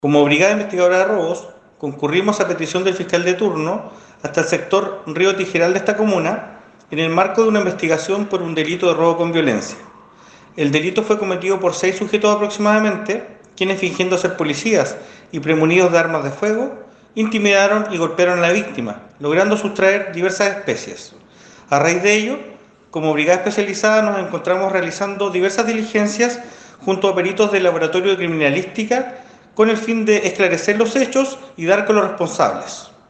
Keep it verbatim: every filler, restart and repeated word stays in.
Como Brigada Investigadora de Robos, concurrimos a petición del fiscal de turno hasta el sector Río Tijeral de esta comuna en el marco de una investigación por un delito de robo con violencia. El delito fue cometido por seis sujetos aproximadamente, quienes fingiendo ser policías y premunidos de armas de fuego, intimidaron y golpearon a la víctima, logrando sustraer diversas especies. A raíz de ello, como brigada especializada nos encontramos realizando diversas diligencias junto a peritos del Laboratorio de Criminalística con el fin de esclarecer los hechos y dar con los responsables.